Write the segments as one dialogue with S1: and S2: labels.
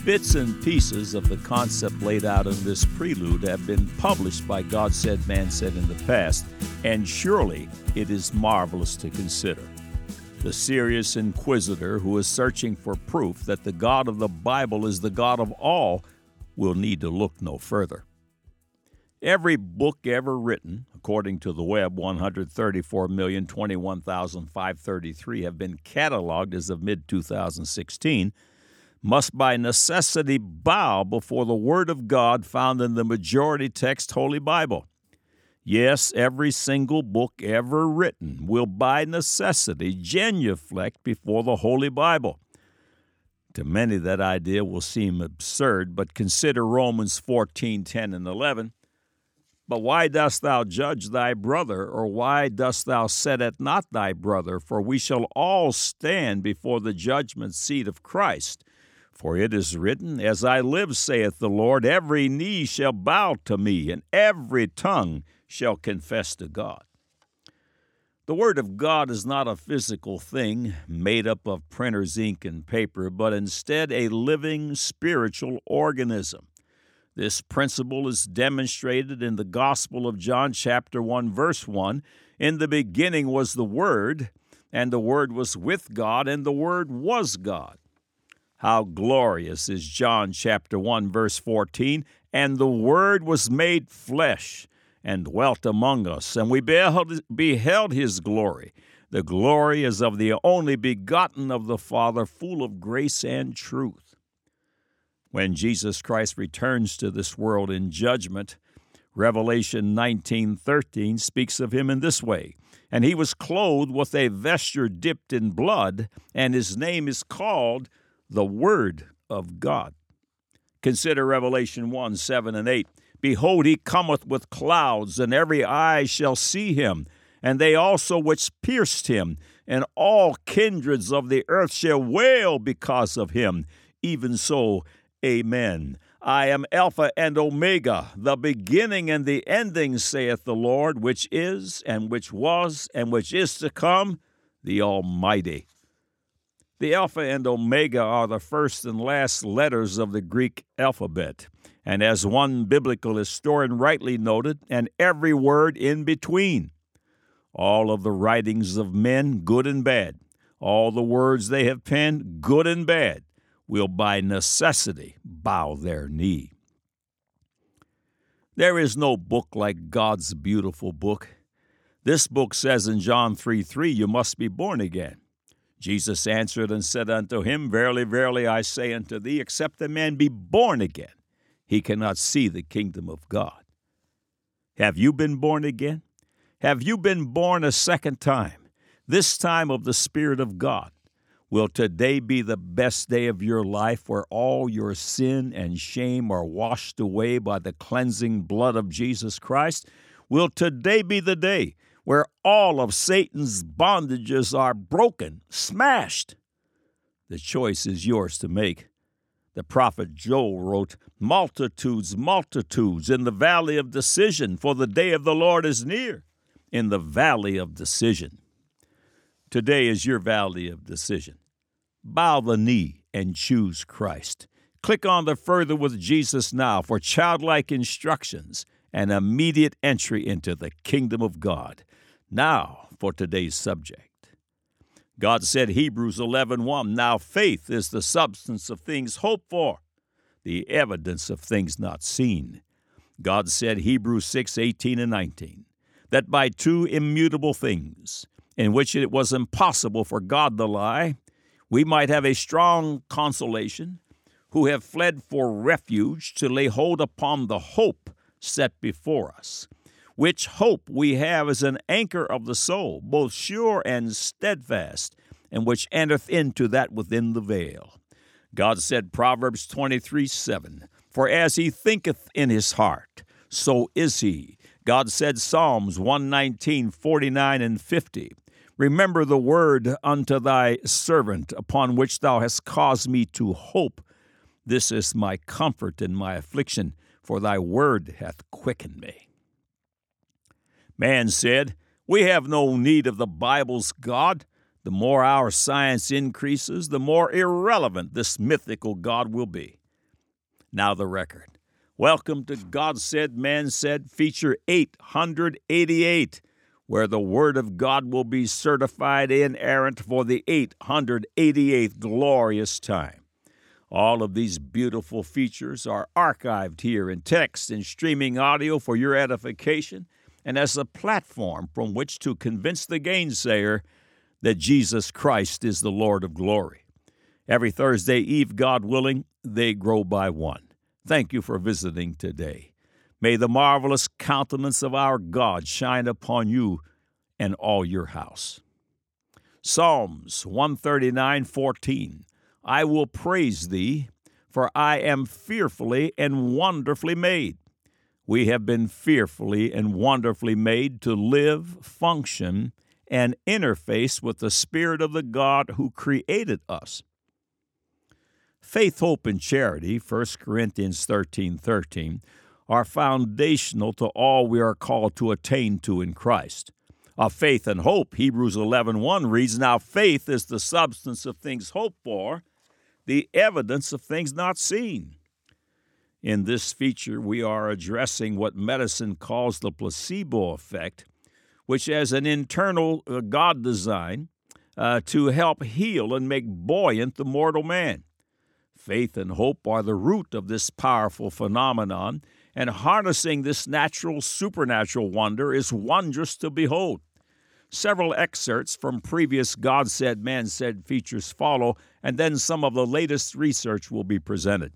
S1: Bits and pieces of the concept laid out in this prelude have been published by God Said, Man Said in the past, and surely it is marvelous to consider. The serious inquisitor who is searching for proof that the God of the Bible is the God of all will need to look no further. Every book ever written, according to the web, 134,021,533 have been cataloged as of mid-2016, must by necessity bow before the Word of God found in the majority text Holy Bible. Yes, every single book ever written will by necessity genuflect before the Holy Bible. To many, that idea will seem absurd, but consider Romans 14:10 and 11. But why dost thou judge thy brother, or why dost thou set at naught thy brother? For we shall all stand before the judgment seat of Christ. For it is written, As I live, saith the Lord, every knee shall bow to me, and every tongue shall confess to God. The Word of God is not a physical thing made up of printer's ink and paper, but instead a living spiritual organism. This principle is demonstrated in the Gospel of John, chapter 1, verse 1. In the beginning was the Word, and the Word was with God, and the Word was God. How glorious is John chapter 1, verse 14, and the Word was made flesh and dwelt among us, and we beheld his glory. The glory is of the only begotten of the Father, full of grace and truth. When Jesus Christ returns to this world in judgment, Revelation 19:13 speaks of him in this way, And he was clothed with a vesture dipped in blood, and his name is called the Word of God. Consider Revelation 1:7 and 8. Behold, he cometh with clouds, and every eye shall see him, and they also which pierced him, and all kindreds of the earth shall wail because of him. Even so, amen. I am Alpha and Omega, the beginning and the ending, saith the Lord, which is, and which was, and which is to come, the Almighty. The Alpha and Omega are the first and last letters of the Greek alphabet, and as one biblical historian rightly noted, and every word in between. All of the writings of men, good and bad, all the words they have penned, good and bad, will by necessity bow their knee. There is no book like God's beautiful book. This book says in John 3:3, you must be born again. Jesus answered and said unto him, Verily, verily, I say unto thee, except a man be born again, he cannot see the kingdom of God. Have you been born again? Have you been born a second time, this time of the Spirit of God? Will today be the best day of your life where all your sin and shame are washed away by the cleansing blood of Jesus Christ? Will today be the day where all of Satan's bondages are broken, smashed? The choice is yours to make. The prophet Joel wrote, Multitudes, multitudes in the valley of decision, for the day of the Lord is near. In the valley of decision. Today is your valley of decision. Bow the knee and choose Christ. Click on the Further with Jesus now for childlike instructions and immediate entry into the kingdom of God. Now for today's subject. God said, Hebrews 11:1, Now faith is the substance of things hoped for, the evidence of things not seen. God said, Hebrews 6:18 and 19, that by two immutable things, in which it was impossible for God to lie, we might have a strong consolation, who have fled for refuge to lay hold upon the hope set before us, which hope we have as an anchor of the soul, both sure and steadfast, and which entereth into that within the veil. God said, Proverbs 23:7, For as he thinketh in his heart, so is he. God said, Psalms 119:49 and 50, Remember the word unto thy servant, upon which thou hast caused me to hope. This is my comfort in my affliction, for thy word hath quickened me. Man said, We have no need of the Bible's God. The more our science increases, the more irrelevant this mythical God will be. Now the record. Welcome to God Said, Man Said, feature 888, where the Word of God will be certified inerrant for the 888th glorious time. All of these beautiful features are archived here in text and streaming audio for your edification and as a platform from which to convince the gainsayer that Jesus Christ is the Lord of glory. Every Thursday Eve, God willing, they grow by one. Thank you for visiting today. May the marvelous countenance of our God shine upon you and all your house. Psalms 139:14. I will praise thee, for I am fearfully and wonderfully made. We have been fearfully and wonderfully made to live, function, and interface with the Spirit of the God who created us. Faith, hope, and charity, 1 Corinthians 13:13, are foundational to all we are called to attain to in Christ. Of faith and hope, Hebrews 11:1 reads, Now faith is the substance of things hoped for, the evidence of things not seen. In this feature, we are addressing what medicine calls the placebo effect, which has an internal God design to help heal and make buoyant the mortal man. Faith and hope are the root of this powerful phenomenon, and harnessing this natural, supernatural wonder is wondrous to behold. Several excerpts from previous God Said, Man Said features follow, and then some of the latest research will be presented.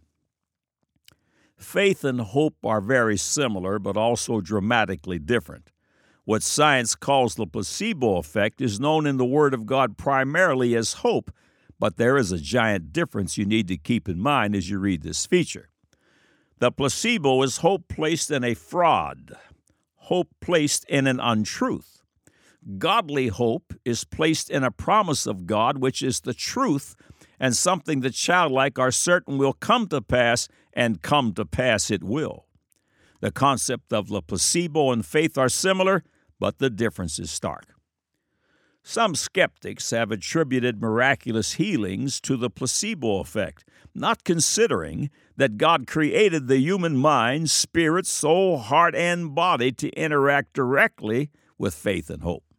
S1: Faith and hope are very similar, but also dramatically different. What science calls the placebo effect is known in the Word of God primarily as hope, but there is a giant difference you need to keep in mind as you read this feature. The placebo is hope placed in a fraud, hope placed in an untruth. Godly hope is placed in a promise of God, which is the truth and something the childlike are certain will come to pass, and come to pass it will. The concept of the placebo and faith are similar, but the difference is stark. Some skeptics have attributed miraculous healings to the placebo effect, not considering that God created the human mind, spirit, soul, heart, and body to interact directly with faith and hope.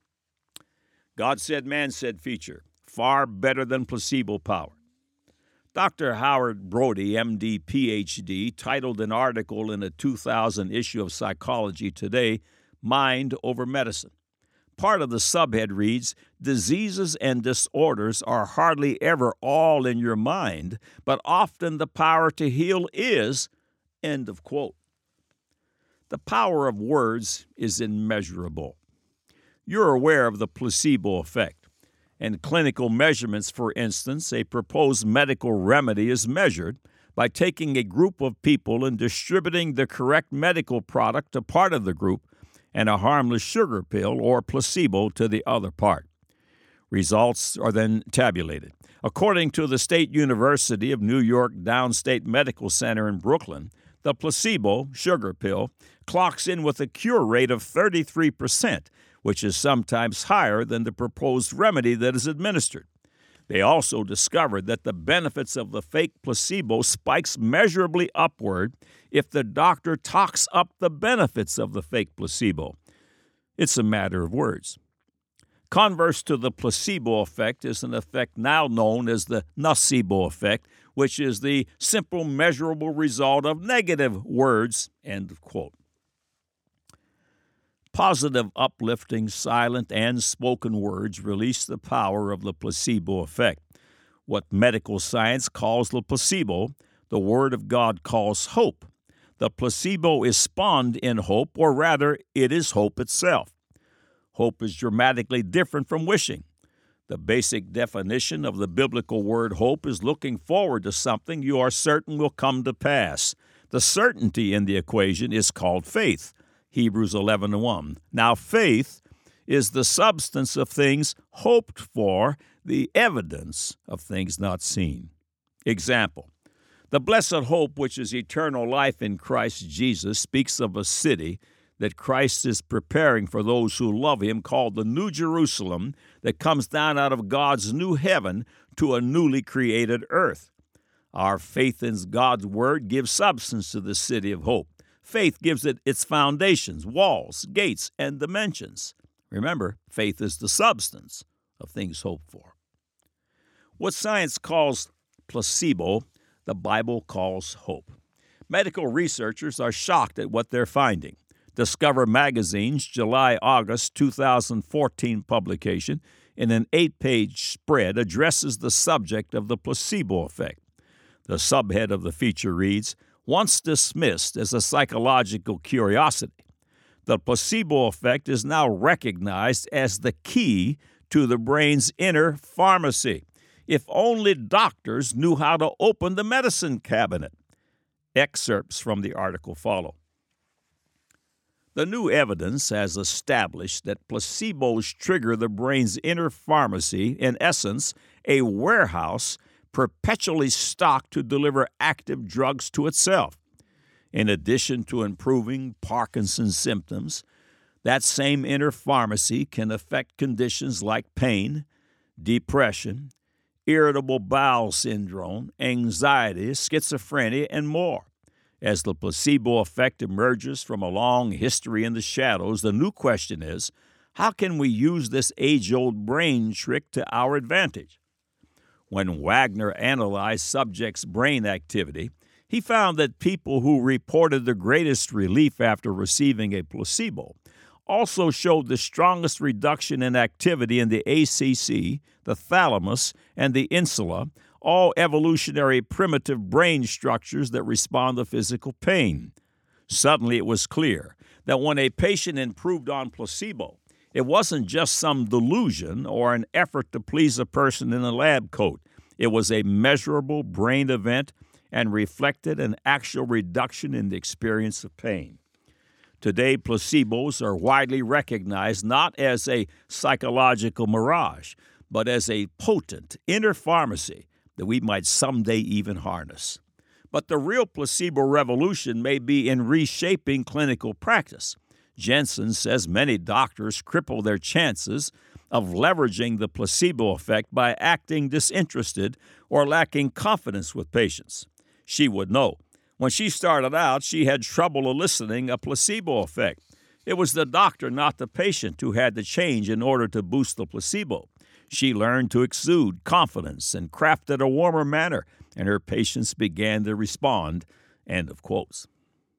S1: God Said, Man Said feature, far better than placebo power. Dr. Howard Brody, M.D., Ph.D., titled an article in a 2000 issue of Psychology Today, Mind Over Medicine. Part of the subhead reads, Diseases and disorders are hardly ever all in your mind, but often the power to heal is, end of quote. The power of words is immeasurable. You're aware of the placebo effect. In clinical measurements, for instance, a proposed medical remedy is measured by taking a group of people and distributing the correct medical product to part of the group and a harmless sugar pill or placebo to the other part. Results are then tabulated. According to the State University of New York Downstate Medical Center in Brooklyn, the placebo, sugar pill, clocks in with a cure rate of 33%, which is sometimes higher than the proposed remedy that is administered. They also discovered that the benefits of the fake placebo spikes measurably upward if the doctor talks up the benefits of the fake placebo. It's a matter of words. Converse to the placebo effect is an effect now known as the nocebo effect, which is the simple measurable result of negative words, end of quote. Positive, uplifting, silent, and spoken words release the power of the placebo effect. What medical science calls the placebo, the Word of God calls hope. The placebo is spawned in hope, or rather, it is hope itself. Hope is dramatically different from wishing. The basic definition of the biblical word hope is looking forward to something you are certain will come to pass. The certainty in the equation is called faith. Hebrews 11:1. Now faith is the substance of things hoped for, the evidence of things not seen. Example, the blessed hope, which is eternal life in Christ Jesus, speaks of a city that Christ is preparing for those who love Him, called the New Jerusalem, that comes down out of God's new heaven to a newly created earth. Our faith in God's Word gives substance to the city of hope. Faith gives it its foundations, walls, gates, and dimensions. Remember, faith is the substance of things hoped for. What science calls placebo, the Bible calls hope. Medical researchers are shocked at what they're finding. Discover Magazine's July-August 2014 publication in an 8-page spread addresses the subject of the placebo effect. The subhead of the feature reads, "Once dismissed as a psychological curiosity, the placebo effect is now recognized as the key to the brain's inner pharmacy. If only doctors knew how to open the medicine cabinet." Excerpts from the article follow. The new evidence has established that placebos trigger the brain's inner pharmacy, in essence, a warehouse perpetually stocked to deliver active drugs to itself. In addition to improving Parkinson's symptoms, that same inner pharmacy can affect conditions like pain, depression, irritable bowel syndrome, anxiety, schizophrenia, and more. As the placebo effect emerges from a long history in the shadows, the new question is, how can we use this age-old brain trick to our advantage? When Wagner analyzed subjects' brain activity, he found that people who reported the greatest relief after receiving a placebo also showed the strongest reduction in activity in the ACC, the thalamus, and the insula, all evolutionary primitive brain structures that respond to physical pain. Suddenly it was clear that when a patient improved on placebo, it wasn't just some delusion or an effort to please a person in a lab coat. It was a measurable brain event and reflected an actual reduction in the experience of pain. Today, placebos are widely recognized not as a psychological mirage, but as a potent inner pharmacy that we might someday even harness. But the real placebo revolution may be in reshaping clinical practice. Jensen says many doctors cripple their chances of leveraging the placebo effect by acting disinterested or lacking confidence with patients. She would know. When she started out, she had trouble eliciting a placebo effect. It was the doctor, not the patient, who had to change in order to boost the placebo. She learned to exude confidence and crafted a warmer manner, and her patients began to respond. End of quotes.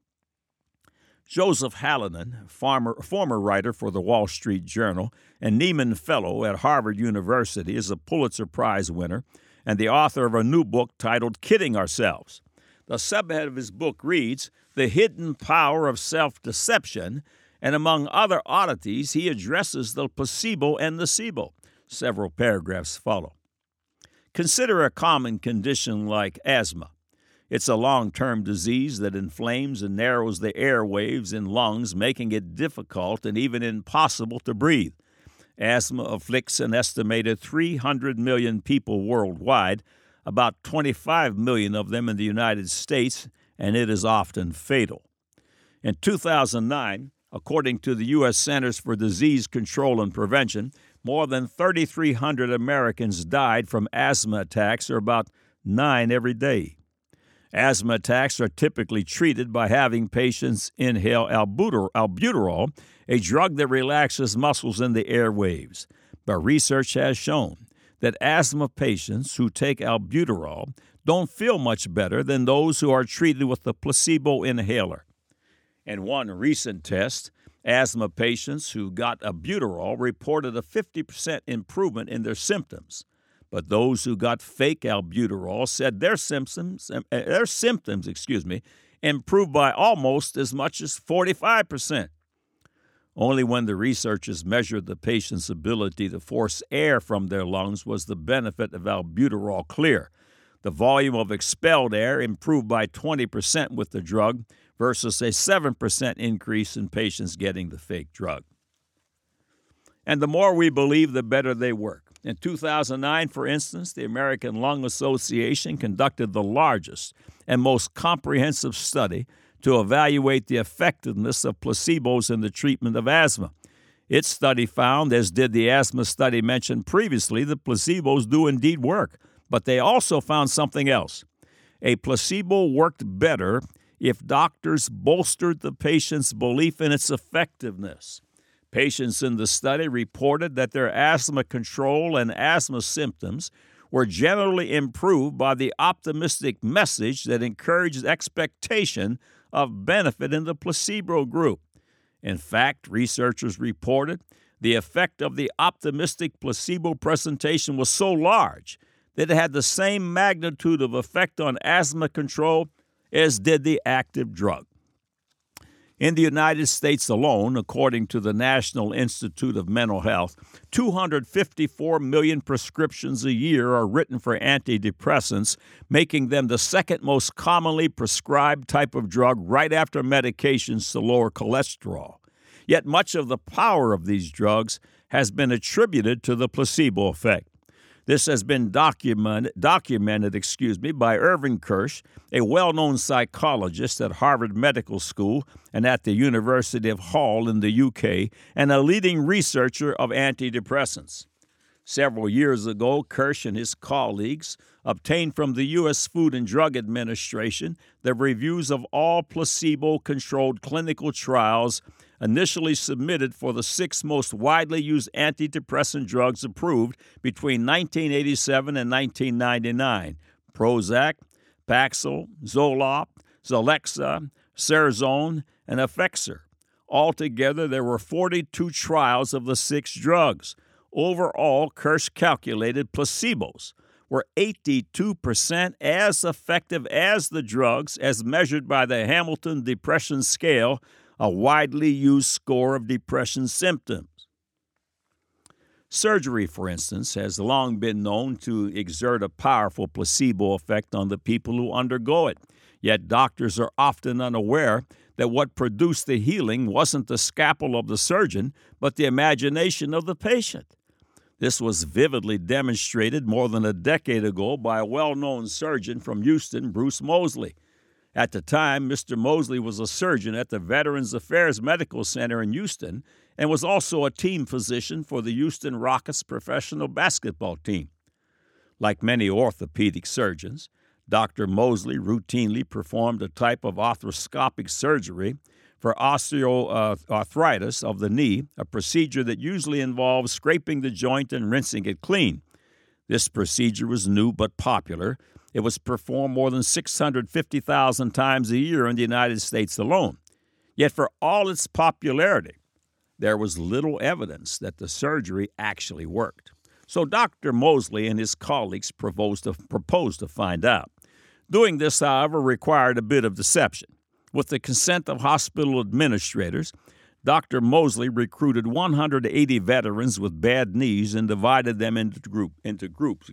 S1: Joseph Hallinan, former writer for the Wall Street Journal and Nieman Fellow at Harvard University, is a Pulitzer Prize winner and the author of a new book titled Kidding Ourselves. The subhead of his book reads, "The Hidden Power of Self-Deception," and among other oddities, he addresses the placebo and nocebo. Several paragraphs follow. Consider a common condition like asthma. It's a long-term disease that inflames and narrows the airwaves in lungs, making it difficult and even impossible to breathe. Asthma afflicts an estimated 300 million people worldwide, about 25 million of them in the United States, and it is often fatal. In 2009, according to the U.S. Centers for Disease Control and Prevention, more than 3,300 Americans died from asthma attacks, or about 9 every day. Asthma attacks are typically treated by having patients inhale albuterol, a drug that relaxes muscles in the airwaves. But research has shown that asthma patients who take albuterol don't feel much better than those who are treated with the placebo inhaler. In one recent test, asthma patients who got albuterol reported a 50% improvement in their symptoms. But those who got fake albuterol said their symptoms improved by almost as much as 45%. Only when the researchers measured the patient's ability to force air from their lungs was the benefit of albuterol clear. The volume of expelled air improved by 20% with the drug versus a 7% increase in patients getting the fake drug. And the more we believe, the better they work. In 2009, for instance, the American Lung Association conducted the largest and most comprehensive study to evaluate the effectiveness of placebos in the treatment of asthma. Its study found, as did the asthma study mentioned previously, that placebos do indeed work, but they also found something else. A placebo worked better if doctors bolstered the patient's belief in its effectiveness. Patients in the study reported that their asthma control and asthma symptoms were generally improved by the optimistic message that encouraged expectation of benefit in the placebo group. In fact, researchers reported the effect of the optimistic placebo presentation was so large that it had the same magnitude of effect on asthma control as did the active drug. In the United States alone, according to the National Institute of Mental Health, 254 million prescriptions a year are written for antidepressants, making them the second most commonly prescribed type of drug right after medications to lower cholesterol. Yet much of the power of these drugs has been attributed to the placebo effect. This has been documented by Irving Kirsch, a well-known psychologist at Harvard Medical School and at the University of Hull in the UK, and a leading researcher of antidepressants. Several years ago, Kirsch and his colleagues obtained from the U.S. Food and Drug Administration the reviews of all placebo-controlled clinical trials initially submitted for the 6 most widely used antidepressant drugs approved between 1987 and 1999: Prozac, Paxil, Zoloft, Celexa, Cerazone, and Effexor. Altogether, there were 42 trials of the 6 drugs. Overall, Kirsch calculated placebos were 82% as effective as the drugs as measured by the Hamilton Depression Scale, a widely used score of depression symptoms. Surgery, for instance, has long been known to exert a powerful placebo effect on the people who undergo it. Yet doctors are often unaware that what produced the healing wasn't the scalpel of the surgeon, but the imagination of the patient. This was vividly demonstrated more than a decade ago by a well-known surgeon from Houston, Bruce Moseley. At the time, Mr. Moseley was a surgeon at the Veterans Affairs Medical Center in Houston and was also a team physician for the Houston Rockets professional basketball team. Like many orthopedic surgeons, Dr. Moseley routinely performed a type of arthroscopic surgery for osteoarthritis of the knee, a procedure that usually involves scraping the joint and rinsing it clean. This procedure was new but popular. It was performed more than 650,000 times a year in the United States alone. Yet for all its popularity, there was little evidence that the surgery actually worked. So Dr. Moseley and his colleagues proposed to find out. Doing this, however, required a bit of deception. With the consent of hospital administrators, Dr. Moseley recruited 180 veterans with bad knees and divided them into groups.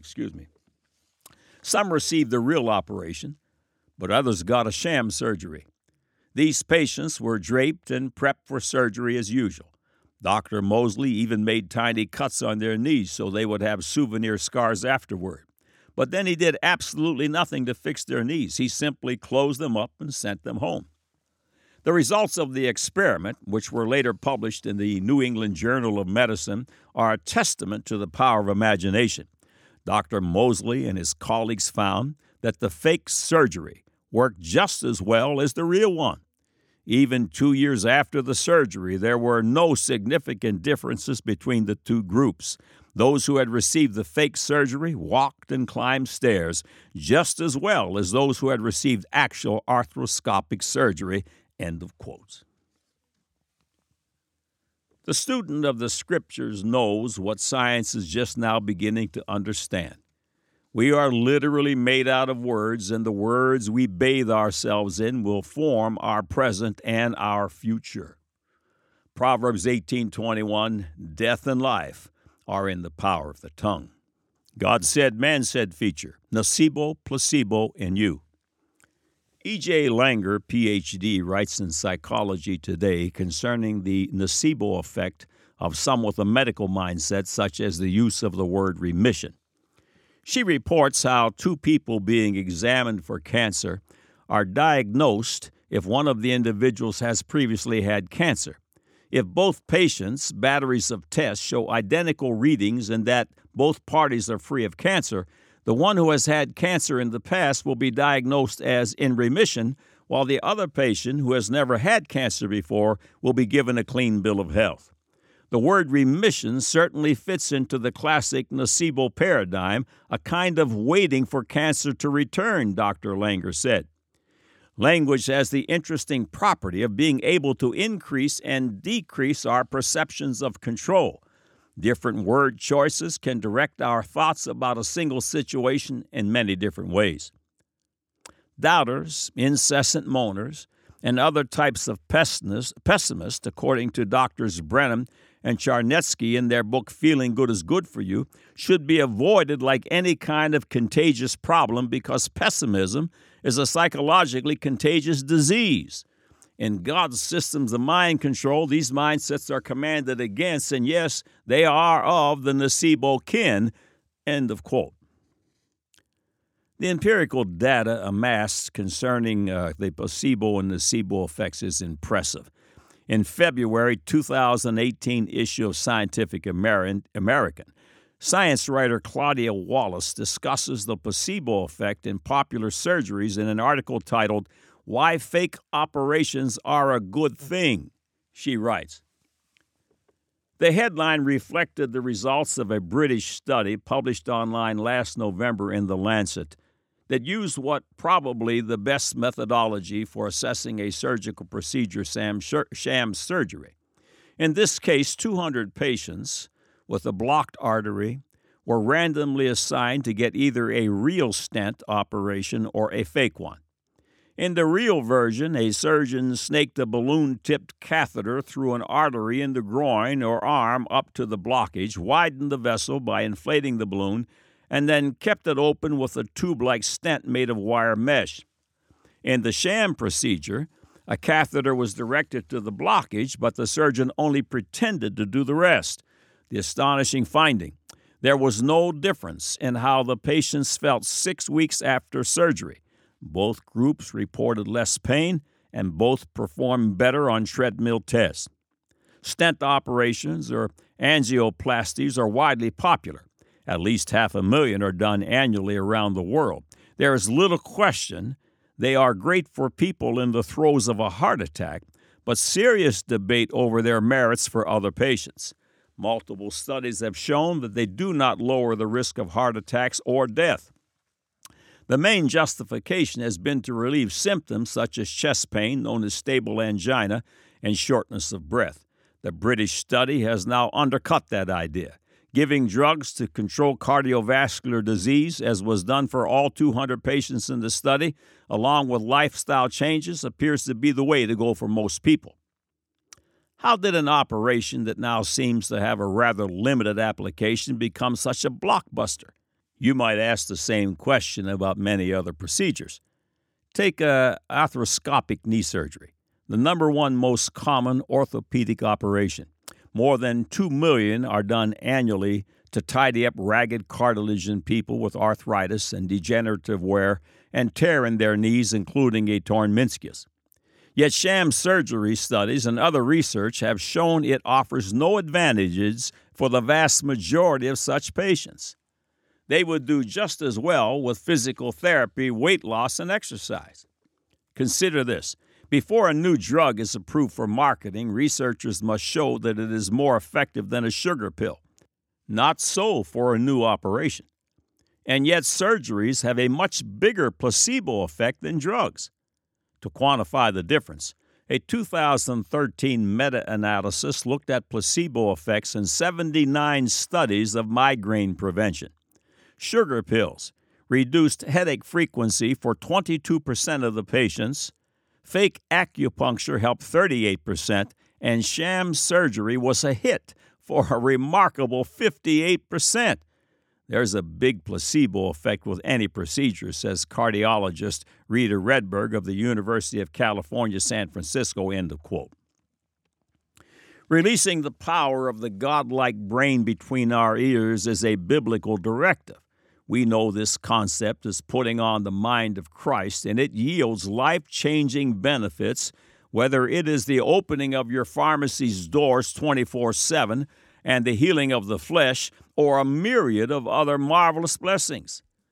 S1: Some received the real operation, but others got a sham surgery. These patients were draped and prepped for surgery as usual. Dr. Moseley even made tiny cuts on their knees so they would have souvenir scars afterward. But then he did absolutely nothing to fix their knees. He simply closed them up and sent them home. The results of the experiment, which were later published in the New England Journal of Medicine, are a testament to the power of imagination. Dr. Moseley and his colleagues found that the fake surgery worked just as well as the real one. Even 2 years after the surgery, there were no significant differences between the two groups. Those who had received the fake surgery walked and climbed stairs just as well as those who had received actual arthroscopic surgery. End of quotes. The student of the Scriptures knows what science is just now beginning to understand. We are literally made out of words, and the words we bathe ourselves in will form our present and our future. Proverbs 18:21, death and life are in the power of the tongue. God said, man said feature, nocebo, placebo, and you. E.J. Langer, Ph.D., writes in Psychology Today concerning the nocebo effect of some with a medical mindset, such as the use of the word remission. She reports how 2 people being examined for cancer are diagnosed if one of the individuals has previously had cancer. If both patients' batteries of tests show identical readings and that both parties are free of cancer, The one who has had cancer in the past will be diagnosed as in remission, while the other patient who has never had cancer before will be given a clean bill of health. The word remission certainly fits into the classic nocebo paradigm, a kind of waiting for cancer to return, Dr. Langer said. Language has the interesting property of being able to increase and decrease our perceptions of control. Different word choices can direct our thoughts about a single situation in many different ways. Doubters, incessant moaners, and other types of pessimists, according to Drs. Brennan and Charnetsky in their book Feeling Good is Good for You, should be avoided like any kind of contagious problem because pessimism is a psychologically contagious disease. In God's systems of mind control, these mindsets are commanded against, and yes, they are of the nocebo kin, end of quote. The empirical data amassed concerning the placebo and nocebo effects is impressive. In February 2018 issue of Scientific American, science writer Claudia Wallace discusses the placebo effect in popular surgeries in an article titled, "Why Fake Operations Are a Good Thing." She writes, the headline reflected the results of a British study published online last November in The Lancet that used what probably the best methodology for assessing a surgical procedure, sham surgery. In this case, 200 patients with a blocked artery were randomly assigned to get either a real stent operation or a fake one. In the real version, a surgeon snaked a balloon-tipped catheter through an artery in the groin or arm up to the blockage, widened the vessel by inflating the balloon, and then kept it open with a tube-like stent made of wire mesh. In the sham procedure, a catheter was directed to the blockage, but the surgeon only pretended to do the rest. The astonishing finding: there was no difference in how the patients felt 6 weeks after surgery. Both groups reported less pain, and both performed better on treadmill tests. Stent operations or angioplasties are widely popular. At least 500,000 are done annually around the world. There is little question they are great for people in the throes of a heart attack, but serious debate over their merits for other patients. Multiple studies have shown that they do not lower the risk of heart attacks or death. The main justification has been to relieve symptoms such as chest pain, known as stable angina, and shortness of breath. The British study has now undercut that idea. Giving drugs to control cardiovascular disease, as was done for all 200 patients in the study, along with lifestyle changes, appears to be the way to go for most people. How did an operation that now seems to have a rather limited application become such a blockbuster? You might ask the same question about many other procedures. Take arthroscopic knee surgery, the number one most common orthopedic operation. More than 2 million are done annually to tidy up ragged cartilage in people with arthritis and degenerative wear and tear in their knees, including a torn meniscus. Yet sham surgery studies and other research have shown it offers no advantages for the vast majority of such patients. They would do just as well with physical therapy, weight loss, and exercise. Consider this. Before a new drug is approved for marketing, researchers must show that it is more effective than a sugar pill. Not so for a new operation. And yet surgeries have a much bigger placebo effect than drugs. To quantify the difference, a 2013 meta-analysis looked at placebo effects in 79 studies of migraine prevention. Sugar pills reduced headache frequency for 22% of the patients, fake acupuncture helped 38%, and sham surgery was a hit for a remarkable 58%. There's a big placebo effect with any procedure, says cardiologist Rita Redberg of the University of California, San Francisco, end of quote. Releasing the power of the godlike brain between our ears is a biblical directive. We know this concept is putting on the mind of Christ, and it yields life-changing benefits, whether it is the opening of your pharmacy's doors 24/7 and the healing of the flesh, or a myriad of other marvelous blessings.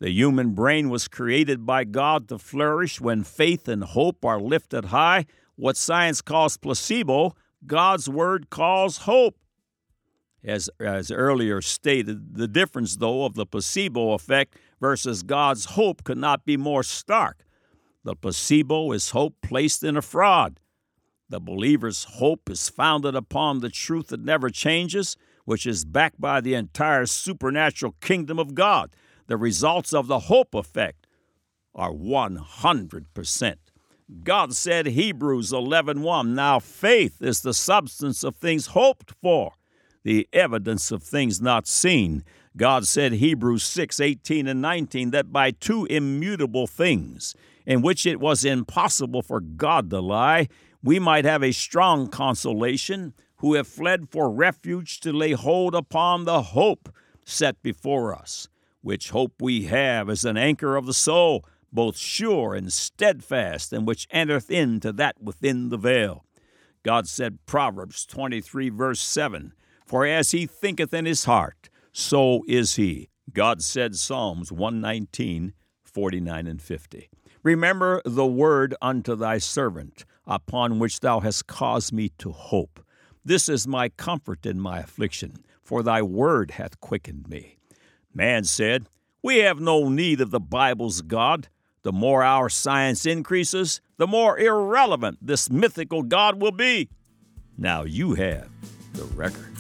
S1: The human brain was created by God to flourish when faith and hope are lifted high. What science calls placebo, God's Word calls hope. As earlier stated, the difference, though, of the placebo effect versus God's hope could not be more stark. The placebo is hope placed in a fraud. The believer's hope is founded upon the truth that never changes, which is backed by the entire supernatural kingdom of God. The results of the hope effect are 100%. God said, Hebrews 11:1, now faith is the substance of things hoped for, the evidence of things not seen. God said, Hebrews 6:18 and 19, that by two immutable things, in which it was impossible for God to lie, we might have a strong consolation, who have fled for refuge to lay hold upon the hope set before us, which hope we have as an anchor of the soul, both sure and steadfast, and which entereth into that within the veil. God said, Proverbs 23, verse 7, for as he thinketh in his heart, so is he. God said, Psalms 119, 49 and 50. Remember the word unto thy servant, upon which thou hast caused me to hope. This is my comfort in my affliction, for thy word hath quickened me. Man said, we have no need of the Bible's God. The more our science increases, the more irrelevant this mythical God will be. Now you have the record.